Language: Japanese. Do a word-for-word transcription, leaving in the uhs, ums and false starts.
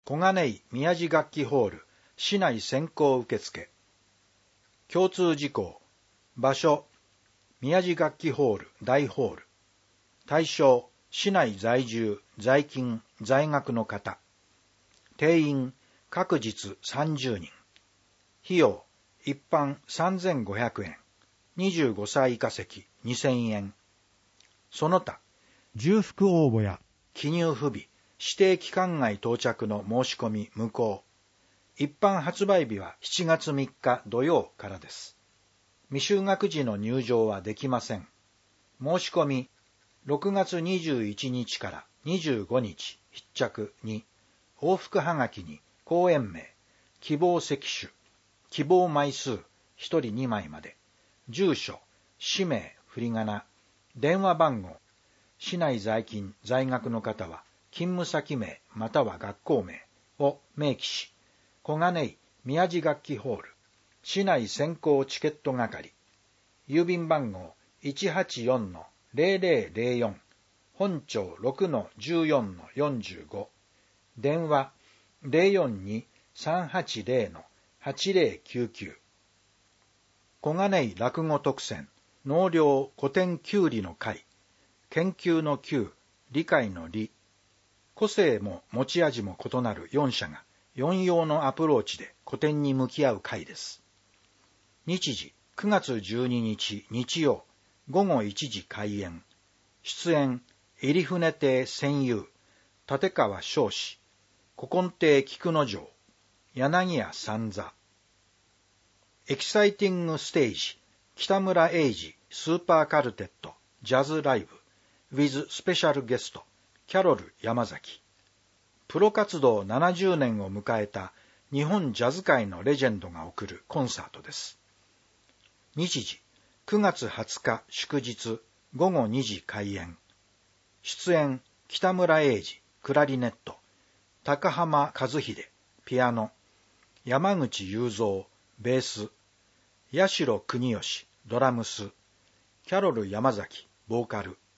小金井宮地楽器ホール市内先行受付。共通事項。場所宮地楽器ホール大ホール。対象市内在住在勤在学の方。定員各日さんじゅうにん。費用一般さんぜんごひゃくえん。にじゅうごさい以下席にせんえん。その他重複応募や記入不備、指定期間外到着の申し込み無効。一般発売日はしちがつみっか土曜からです。未就学時の入場はできません。申し込みろくがつにじゅういちにちからにじゅうごにち必着に、往復はがきに公演名、希望席種、希望枚数ひとりにまいまで、住所、氏名、振り仮名、電話番号、市内在勤在学の方は勤務先名または学校名を明記し、小金井宮地楽器ホール市内先行チケット係、郵便番号 いちはちよんのゼロゼロゼロよん、本町 ろくのじゅうよんのよんじゅうご、電話 ゼロよんに さんはちゼロのはちゼロきゅうきゅう。小金井落語特選納涼古典きゅうりの会、研究の究、理解の理、個性も持ち味も異なるよんしゃがよんようのアプローチで古典に向き合う会です。日時くがつじゅうににち日曜ごごいちじ開演。出演入船亭専有、立川彰子、古今亭菊之丞、柳家三座。エキサイティングステージ北村英治スーパーカルテットジャズライブ with スペシャルゲストキャロル山崎。プロ活動ななじゅうねんを迎えた日本ジャズ界のレジェンドが送るコンサートです。日時くがつはつか祝日ごごにじ開演。出演北村英治クラリネット、高浜和秀ピアノ、山口雄三ベース、八代国義ドラムス、キャロル山崎ボーカル。